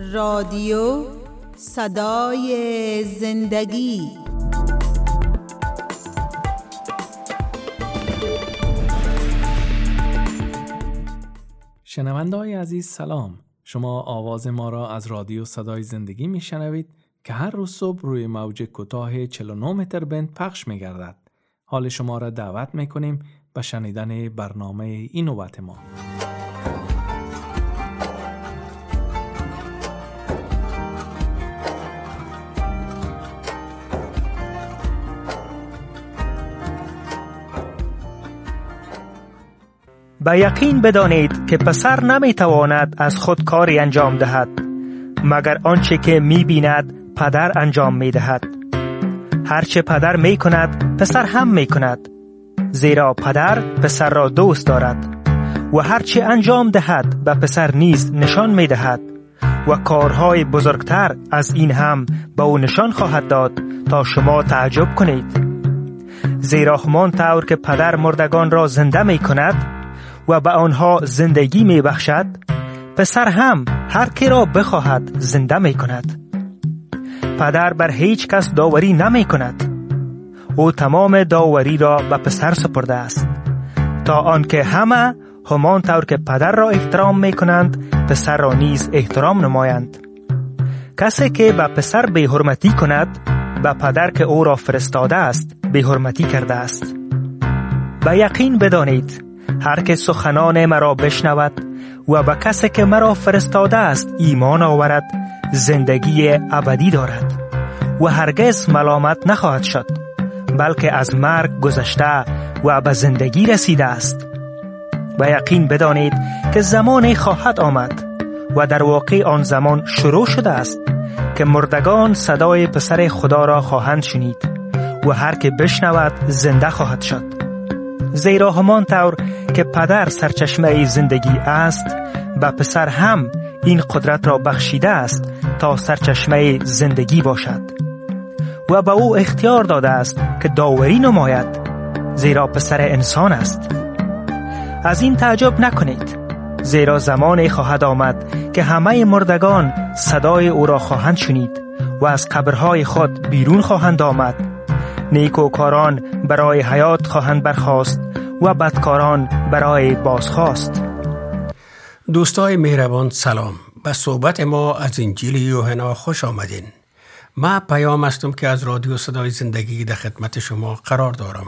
رادیو صدای زندگی. شنونده‌های عزیز سلام. شما آواز ما را از رادیو صدای زندگی میشنوید که هر روز صبح روی موج کوتاه 49 متر بند پخش می‌گردد. حال شما را دعوت می‌کنیم به شنیدن برنامه این نوبت ما. به یقین بدانید که پسر نمیتواند از خود کاری انجام دهد مگر آنچه که می‌بیند پدر انجام می‌دهد. هرچه پدر می‌کند پسر هم می‌کند، زیرا پدر پسر را دوست دارد و هرچه انجام دهد به پسر نیز نشان می‌دهد و کارهای بزرگتر از این هم به او نشان خواهد داد تا شما تعجب کنید. زیرا همان طور که پدر مردگان را زنده می‌کند و به آنها زندگی می بخشد، پسر هم هر کی را بخواهد زنده می کند. پدر بر هیچ کس داوری نمی کند. او تمام داوری را به پسر سپرده است، تا آنکه همه همان طور که پدر را احترام می کنند پسر را نیز احترام نمایند. کسی که به پسر بی‌حرمتی کند به پدر که او را فرستاده است بی‌حرمتی کرده است. به یقین بدانید هر که سخنان مرا بشنود و به کسی که مرا فرستاده است ایمان آورد زندگی ابدی دارد و هرگز ملامت نخواهد شد، بلکه از مرگ گذشته و به زندگی رسیده است. به یقین بدانید که زمانی خواهد آمد و در واقع آن زمان شروع شده است که مردگان صدای پسر خدا را خواهند شنید و هر که بشنود زنده خواهد شد. زیرا همان طور که پدر سرچشمه زندگی است و پسر هم این قدرت را بخشیده است تا سرچشمه زندگی باشد و به او اختیار داده است که داوری نماید، زیرا پسر انسان است. از این تعجب نکنید، زیرا زمانی خواهد آمد که همه مردگان صدای او را خواهند شنید و از قبرهای خود بیرون خواهند آمد. نیکوکاران برای حیات خواهند برخاست و بدکاران برای بازخواست. دوستای مهربان سلام. به صحبت ما از انجیل یوحنا خوش آمدین. من پیام هستم که از رادیو صدای زندگی در خدمت شما قرار دارم.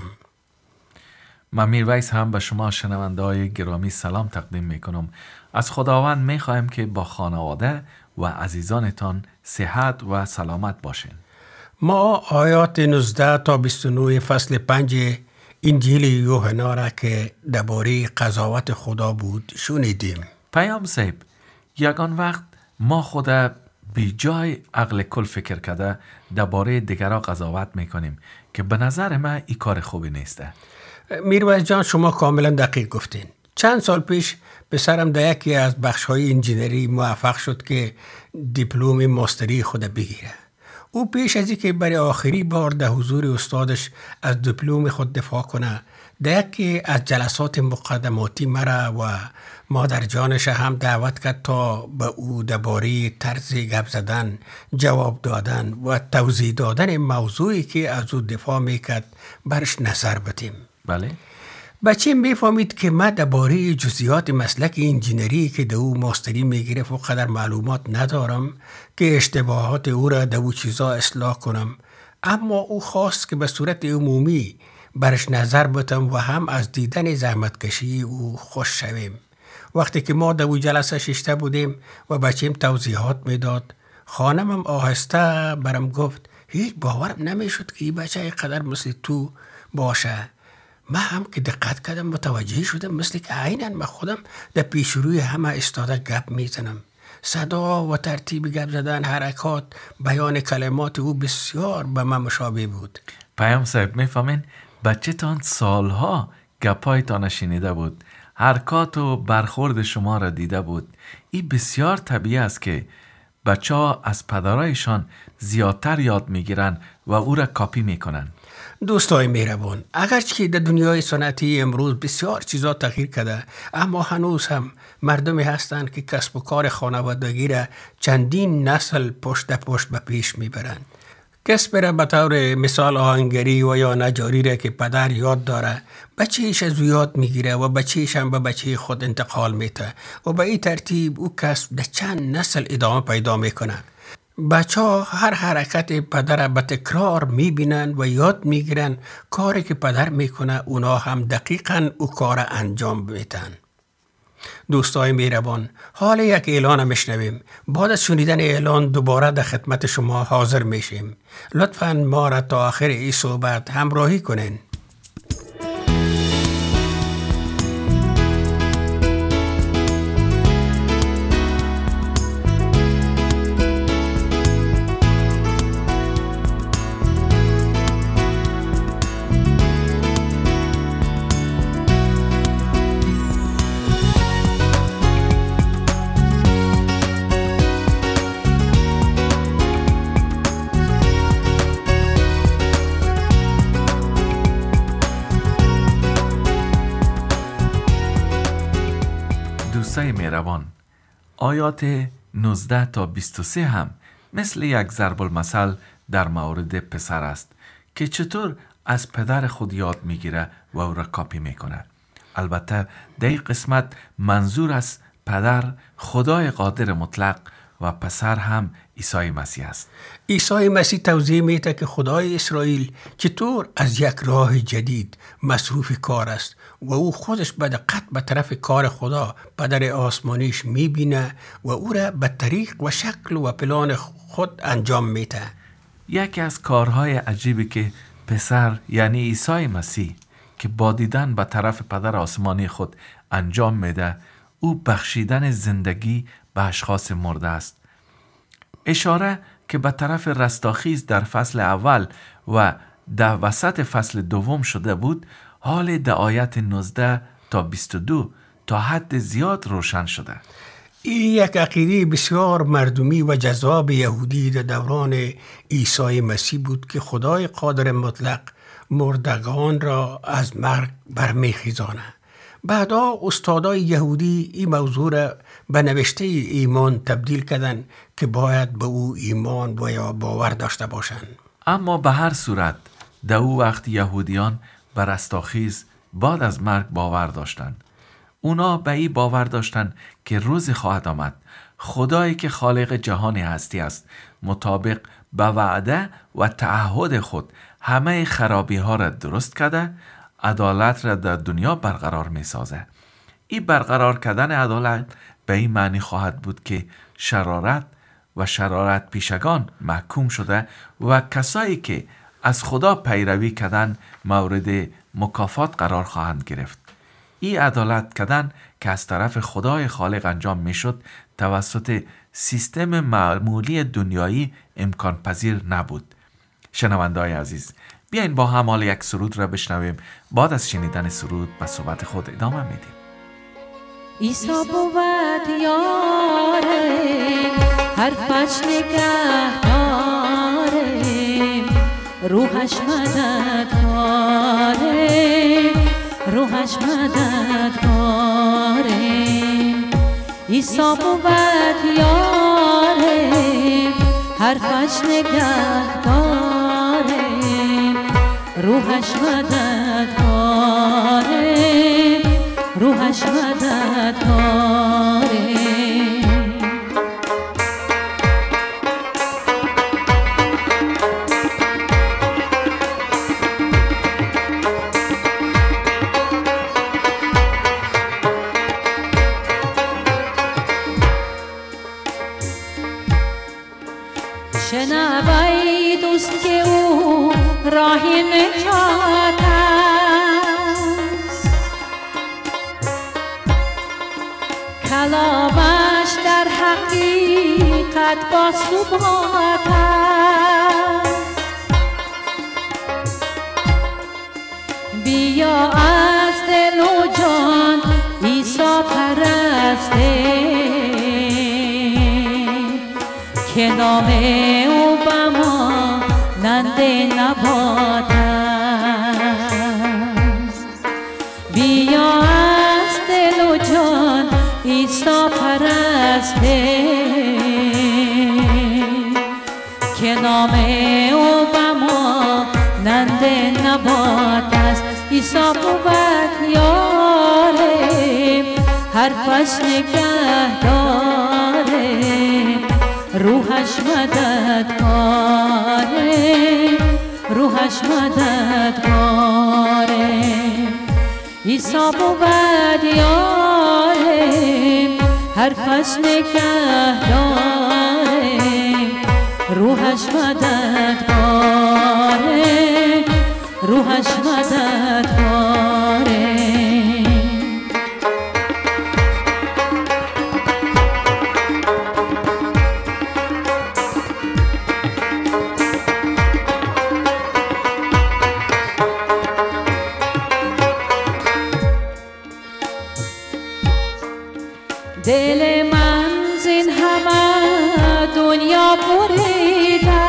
من میرویس هم به شما شنونده‌های گرامی سلام تقدیم میکنم. از خداوند میخوایم که با خانواده و عزیزانتان صحت و سلامت باشین. ما آیات 19 تا 29 فصل 5 انجیل یوحنا را که درباره قضاوت خدا بود شنیدیم. پیام صاحب، یگان وقت ما خود بی جای عقل کل فکر کرده درباره دیگران قضاوت میکنیم که به نظر من این کار خوبی نیسته. میرویس جان، شما کاملا دقیق گفتین. چند سال پیش پسرم در یکی از بخش‌های انجینری موفق شد که دیپلم ماستری خود بگیره. او پیش از اینکه برای آخری بار در حضور استادش از دیپلم خود دفاع کنه، در یکی از جلسات مقدماتی مرا و مادر جانش هم دعوت کرد تا به او درباره طرز گپ زدن، جواب دادن و توضیح دادن موضوعی که از او دفاع میکرد برش نظر بدیم. بله. بچه میفهمید که من درباره جزئیات مسلک انجینری که در او ماستری میگرفت و قدر معلومات ندارم که اشتباهات او را در او چیزا اصلاح کنم، اما او خواست که به صورت عمومی برش نظر بدم و هم از دیدن زحمتکشی او خوش شویم. وقتی که ما در او جلسه ششته بودیم و بچه‌م توضیحات میداد، خانمم آهسته برم گفت هیچ باورم نمیشد که این بچه قدر مثل تو باشه. من هم که دقت کردم متوجه شدم مثل که عیناً من خودم در پیش روی همه استاده گپ میزنم. صدا و ترتیب گپ زدن، حرکات، بیان کلمات او بسیار به من مشابه بود. پیام صاحب، میفهمین بچه تان سالها گپایتان شنیده بود، حرکات و برخورد شما را دیده بود. این بسیار طبیعی است که بچه ها از پدرایشان زیادتر یاد میگیرن و او را کاپی میکنن. دوستای مهربان، اگرچه در دنیای سنتی امروز بسیار چیزا تغییر کرده، اما هنوز هم مردمی هستند که کسب و کار خانوادگی را چندین نسل پشت پشت به پیش میبرند. کسب را به طور مثال آهنگری و یا نجاری را که پدر یاد داره، بچه‌اش از یاد میگیره و بچه‌اش هم به بچه خود انتقال میده و به این ترتیب او کسب در چند نسل ادامه پیدا میکنه. بچه ها هر حرکت پدر به تکرار میبینن و یاد میگیرن کاری که پدر میکنه اونا هم دقیقاً او کار انجام میدن. دوستای مهربان، حالا یک اعلان میشنویم. بعد از شنیدن اعلان دوباره در خدمت شما حاضر میشیم. لطفاً ما را تا آخر این صحبت همراهی کنین. مهربان، آیات 19 تا 23 هم مثل یک ضرب المثل در مورد پسر است که چطور از پدر خود یاد میگیره و او را کاپی میکنه. البته در این قسمت منظور از پدر خدای قادر مطلق و پسر هم عیسی مسیح است. عیسی مسیح توضیح میده که خدای اسرائیل چطور از یک راه جدید مصروف کار است و او خودش به دقت به طرف کار خدا پدر آسمانیش میبینه و او را به طریق و شکل و پلان خود انجام میده. یکی از کارهای عجیبی که پسر یعنی عیسی مسیح که با دیدن به طرف پدر آسمانی خود انجام میده، او بخشیدن زندگی به اشخاص مرده است. اشاره که به طرف رستاخیز در فصل اول و در وسط فصل دوم شده بود، حال در آیت 19 تا 22 تا حد زیاد روشن شده. این یک عقیده بسیار مردمی و جذاب یهودی در دوران عیسی مسیح بود که خدای قادر مطلق مردگان را از مرگ برمیخیزانه. بعدا استادای یهودی این موضوع را به نوشته ایمان تبدیل کردن که باید به او ایمان و یا باور داشته باشند. اما به هر صورت در او وقت یهودیان به رستاخیز بعد از مرگ باور داشتند. اونا به این باور داشتند که روز خواهد آمد خدایی که خالق جهان هستی است مطابق به وعده و تعهد خود همه خرابی ها را درست کرده، عدالت را در دنیا برقرار می سازه. این برقرار کردن عدالت به این معنی خواهد بود که شرارت پیشگان محکوم شده و کسایی که از خدا پیروی کردن مورد مکافات قرار خواهند گرفت. این عدالت کردن که از طرف خدای خالق انجام می شد توسط سیستم معمولی دنیایی امکان پذیر نبود. شنونده‌های عزیز، بیاین با هم حال یک سرود را بشنویم. بعد از شنیدن سرود به صحبت خود ادامه میدیم. عیسی بود یاره حرفش نگه داره، روحش مدد کاره، روحش مدد کاره. عیسی بود یاره حرفش نگه داره، روحش مدد کاره، روحش مدد کاره. شنوی دوست که او راه نجات است، کلامش در حقیقت با ثبات است. بیا از دل و جان عیسی پرسته، که نام او به ما ننده نبات است. نند نبات است. عیسی بود یاره حرفش نگه داره، روحش مددگاره، روحش مددگاره. عیسی بود یاره حرفش نگه داره، روحش مددگاره، روحش مددگاره. دل من زین همه دنیا بریده،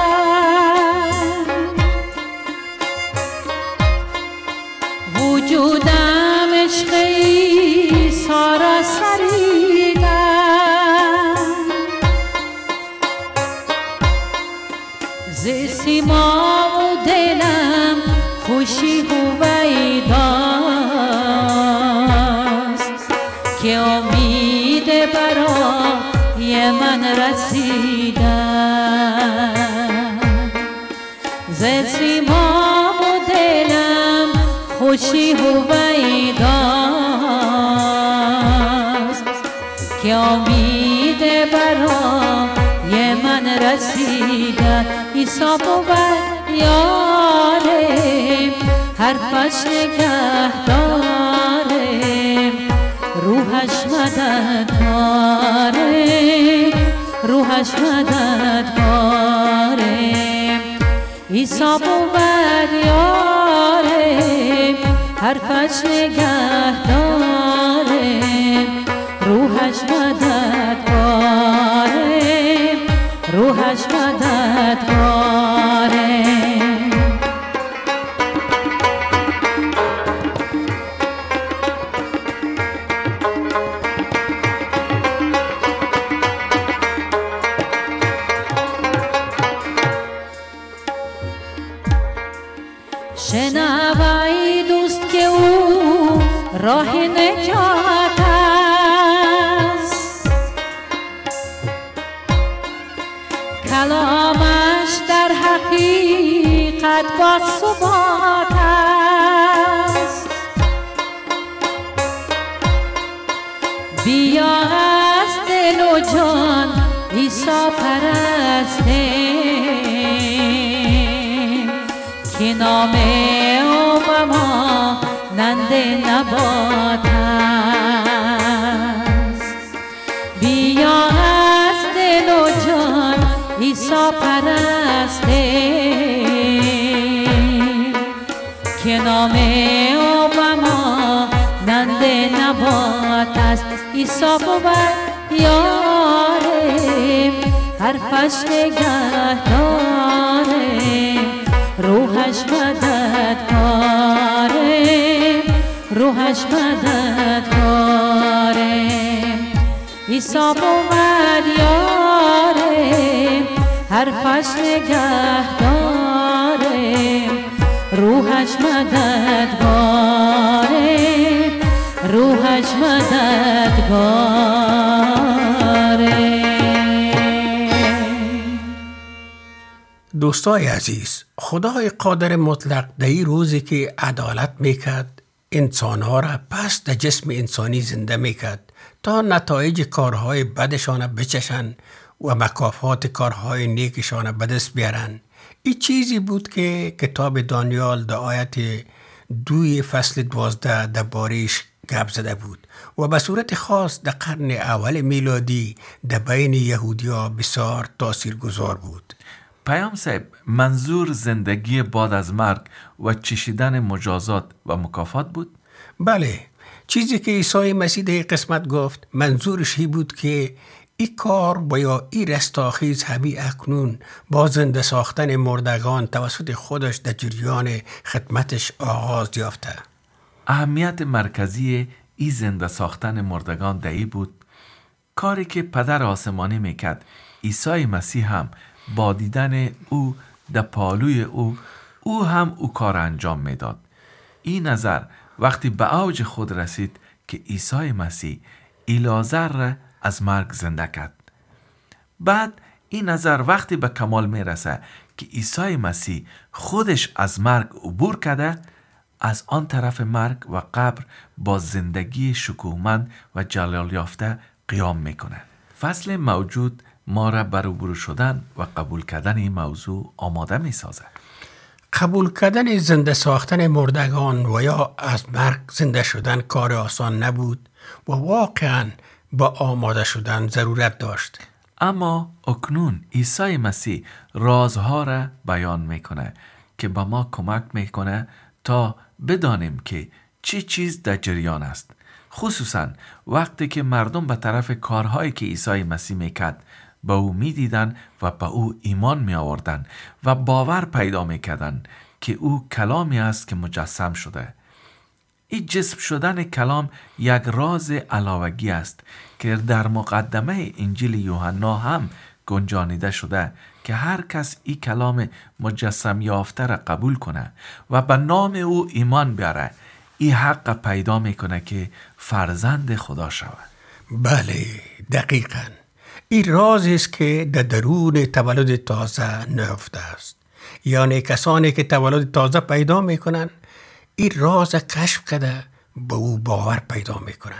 وجودم عشق عیسی را سریده. ز سیما و دلم خوشی هویداست که امید برای من رسیده. ز سیما و دلم خوشی هویداست که امید برای من رسیده. عیسی بود یاره حرفش نگه داره، روحش مددگاره، روحش مددگاره. عیسی بود یاره حرفش نگه داره، روحش مددگاره، روحش مددگاره. شنوای دوست که او راه نجات است، کلامش در حقیقت با ثبات است. بیا از دل و جان عیسی پرستیم که نام او ما نند نبات است. بیا از دل و جان عیسی پرستیم که نام او ما نند نبات است. عیسی بود یاره حرفش نگه داره، روحش مددگاره، روحش مددگاره. عیسی بود یاره حرفش نگه داره، روحش مددگاره، روحش مددگاره. دوستای عزیز، خدای قادر مطلق در این روزی که عدالت میکرد انسانها را پس در جسم انسانی زنده میکرد تا نتایج کارهای بدشان بچشن و مکافات کارهای نیکشان به دست بیارن. این چیزی بود که کتاب دانیال در آیت 2 فصل 12 درباره‌اش گپ زده بود و به صورت خاص در قرن اول میلادی در بین یهودی‌ها بسیار تاثیرگذار بود. پیام صاحب، منظور زندگی بعد از مرگ و چشیدن مجازات و مکافات بود؟ بله، چیزی که عیسی مسیح در قسمت گفت منظورش هی بود که این کار و یا این رستاخیز همی اکنون با زنده ساختن مردگان توسط خودش در جریان خدمتش آغاز یافته. اهمیت مرکزی این زنده ساختن مردگان در این بود کاری که پدر آسمانی میکرد. عیسی مسیح هم با دیدن او در پالوی او او هم او کار انجام میداد. این نظر وقتی به اوج خود رسید که عیسی مسیح ایلازر را از مرگ زنده کرد. بعد این نظر وقتی به کمال میرسه که عیسی مسیح خودش از مرگ عبور کرده، از آن طرف مرگ و قبر با زندگی شکوهمند و جلال یافته قیام میکنه. فصل موجود ما را بر عبور شدن و قبول کردن این موضوع آماده میسازه. قبول کردن زنده ساختن مردگان و یا از مرگ زنده شدن کار آسان نبود و واقعا با آماده شدن ضرورت داشت. اما اکنون عیسی مسیح رازها را بیان میکنه که به ما کمک میکنه تا بدانیم که چی چیز در جریان است. خصوصا وقتی که مردم به طرف کارهایی که عیسی مسیح میکرد به او میدیدن و به او ایمان می آوردن و باور پیدا میکردن که او کلامی است که مجسم شده. این جسم شدن کلام یک راز علاوگی است که در مقدمه انجیل یوحنا هم گنجانیده شده که هر کس این کلام مجسم یافته را قبول کنه و به نام او ایمان بیاره، این حق پیدا میکنه که فرزند خدا شود. بله، دقیقاً. این رازی است که در درون تولد تازه نهفته است. یعنی کسانی که تولد تازه پیدا میکنن این راز کشف کرده به او باور پیدا میکنن.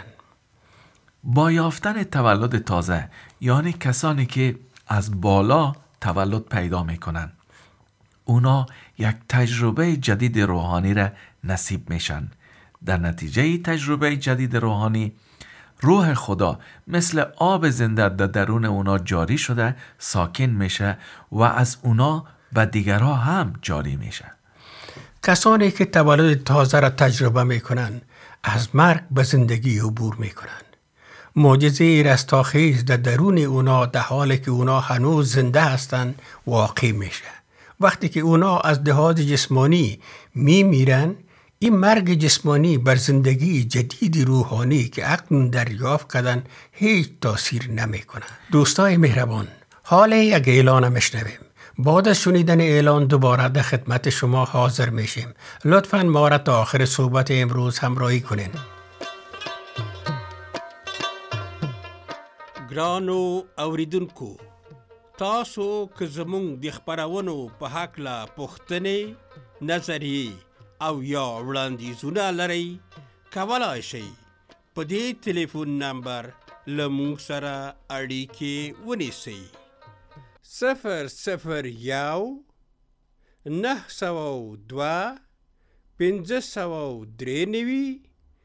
با یافتن تولد تازه یعنی کسانی که از بالا تولد پیدا میکنن، اونا یک تجربه جدید روحانی را نصیب میشن. در نتیجه تجربه جدید روحانی روح خدا مثل آب زنده در درون اونا جاری شده ساکن میشه و از اونا به دیگرها هم جاری میشه. کسانی که تولد تازه را تجربه میکنن از مرگ به زندگی عبور میکنن. معجزه رستاخیز در درون اونا در حالی که اونا هنوز زنده هستند واقع میشه. وقتی که اونا از لحاظ جسمانی میمیرن، این مرگ جسمانی بر زندگی جدید روحانی که اکنون دریافت کردن هیچ تاثیر نمیکنه. دوستای مهربان، حال یک اعلان میشنویم. بعد از شنیدن اعلان دوباره در خدمت شما حاضر میشیم. لطفاً ما را تا آخر صحبت امروز همراهی کنین. ګرانو اوریدونکو، تاسو که زمونږ د خپرونو په هکله پوښتنې، نظریې او یا وړاندیزونه لرئ، کولی شئ په دې ټلیفون نمبر له موږ سره اړیکې ونیسئ. 001 902 593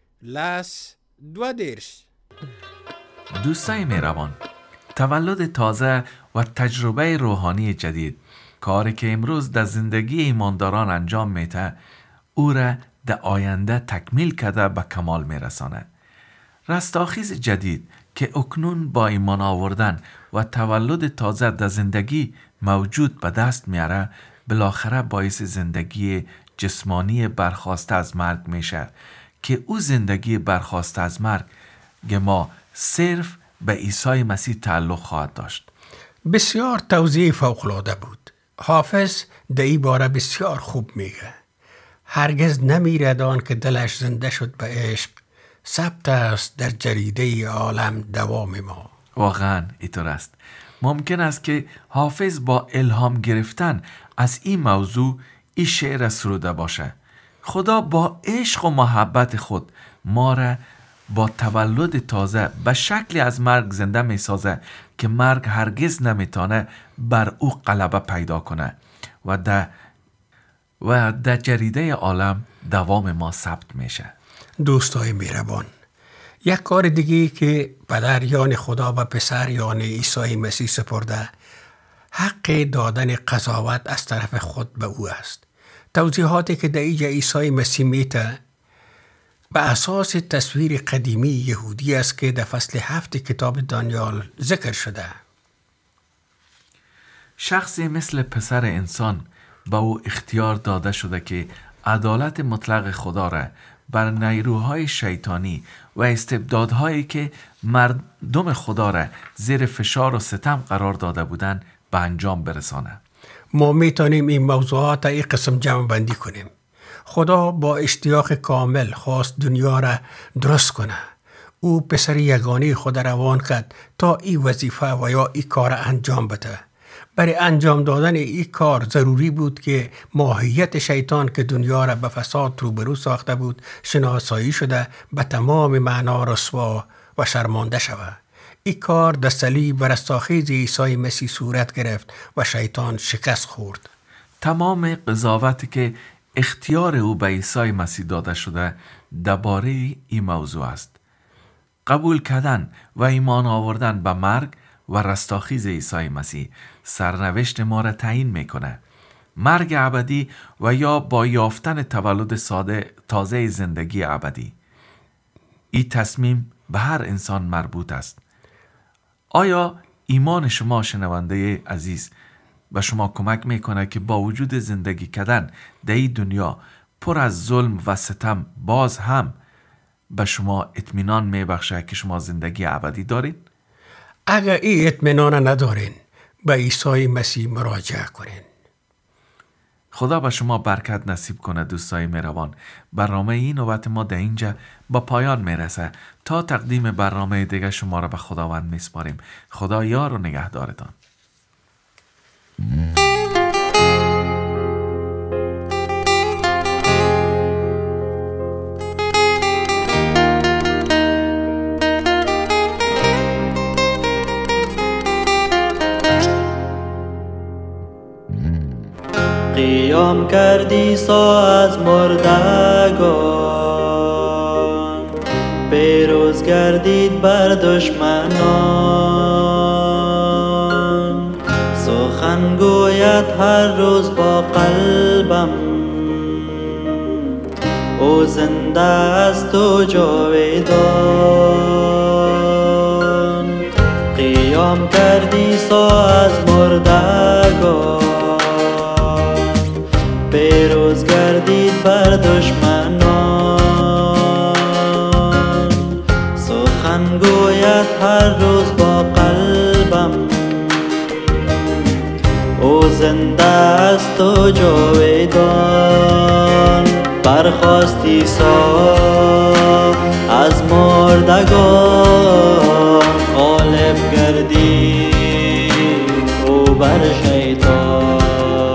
22. دوستای مهربان، تولد تازه و تجربه روحانی جدید، کاری که امروز در زندگی ایمانداران انجام میده، او را در آینده تکمیل کرده به کمال میرسانه. رستاخیز جدید که اکنون با ایمان آوردن و تولد تازه در زندگی موجود به دست میاره، بالاخره باعث زندگی جسمانی برخاسته از مرگ میشه که او زندگی برخاسته از مرگ ما صرف به عیسی مسیح تعلق خواهد داشت. بسیار توضیح فوق‌العاده بود. حافظ در این باره بسیار خوب میگه. هرگز نمیرد آن که دلش زنده شد به عشق، ثبت است در جریده عالم دوام ما. واقعا اینطور است. ممکن است که حافظ با الهام گرفتن از این موضوع این شعر سروده باشه. خدا با عشق و محبت خود ما را با تولد تازه به شکلی از مرگ زنده می سازه که مرگ هرگز نمیتونه بر او غلبه پیدا کنه و در جریده عالم دوام ما ثبت میشه. دوستای مهربان، یک کار دیگه که پدر یعنی خدا و پسر یعنی عیسی مسیح سپرده، حق دادن قضاوت از طرف خود به او است. توضیحاتی که در اینجا عیسی مسیح میده به اساس تصویر قدیمی یهودی است که در فصل 7 کتاب دانیال ذکر شده. شخصی مثل پسر انسان به او اختیار داده شده که عدالت مطلق خدا را بر نیروهای شیطانی و استبدادهایی که مردم خدا را زیر فشار و ستم قرار داده بودند به انجام برسانه. ما میتونیم این موضوعات این قسم جمع بندی کنیم. خدا با اشتیاق کامل خواست دنیا را درست کنه. او پسر یگانه خود روان کرد تا این وظیفه و یا این کار انجام بده. برای انجام دادن این کار ضروری بود که ماهیت شیطان که دنیا را به فساد روبرو ساخته بود شناسایی شده به تمام معنا رسوا و شرمانده شود. این کار در صلیب و رستاخیز عیسی مسیح صورت گرفت و شیطان شکست خورد. تمام قضاوتی که اختیار او به عیسی مسیح داده شده درباره این موضوع است. قبول کردن و ایمان آوردن به مرگ و رستاخیز عیسی مسیح سرنوشت ما را تعیین میکنه. مرگ ابدی و یا با یافتن تولد تازه زندگی ابدی. این تصمیم به هر انسان مربوط است. آیا ایمان شما شنونده عزیز به شما کمک میکنه که با وجود زندگی کردن در این دنیا پر از ظلم و ستم باز هم به شما اطمینان میبخشه که شما زندگی ابدی دارین؟ اگر این اطمینان ندارین به عیسی مسیح مراجعه کنین. خدا به شما برکت نصیب کنه دوستای مهربان. برنامه این نوبت ما در اینجا با پایان میرسه. تا تقدیم برنامه دیگه شما را به خداوند میسپاریم. خدا یار و نگهدارتان. قیام کردی سا از مردگان، پیروز گردید بر دشمنان. سخن گوید هر روز با قلبم، او زنده است و جاودان. قیام کردی سا از مردگان، پیروز گردید بر دشمنان. سخن گوید هر روز با قلبم، او زنده است و جاودان. برخاست عیسی از مردگان، غالب گردید او بر شیطان.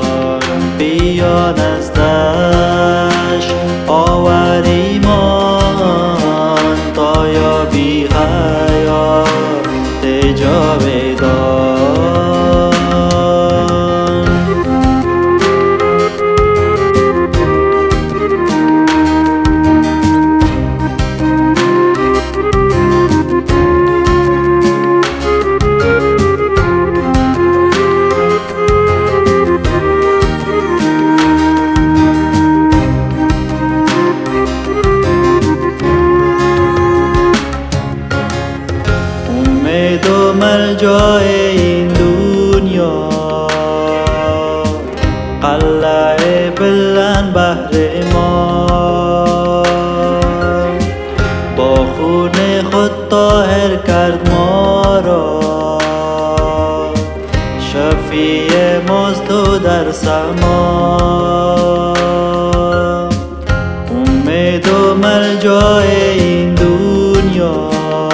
بیان از دشت آور ایمان، تا یابی حیات جاودان. ملجای این دنیا، قلعه بلند بهر ما. با خون خود طاهر کرد ما را، شفیع ماست و در سما. امید و ملجای این دنیا،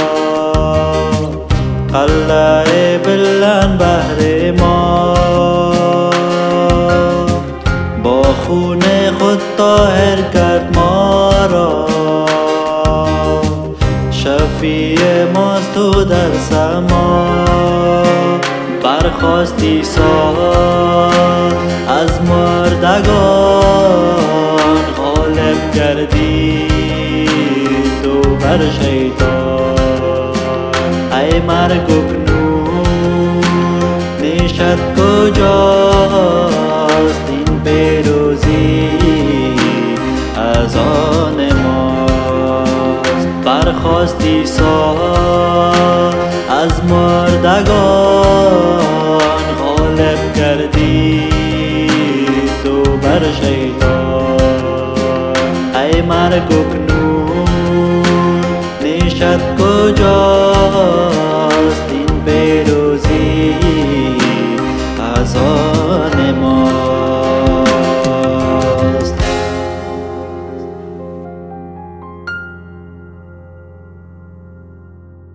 قلعه بلند بهر ما. با خون خود طاهر کرد ما را، شفیع ماست و در سما. برخاست عیسی از مردگان، غالب گردید و بر شیطان. ای مرگ اکنون نشت کجاست؟ این پیروزی از آن ماست. برخاست عیسی از مردگان، غالب گردید و بر شیطان. ای مرگ اکنون نشت کجاست؟ این پیروزی از آن ما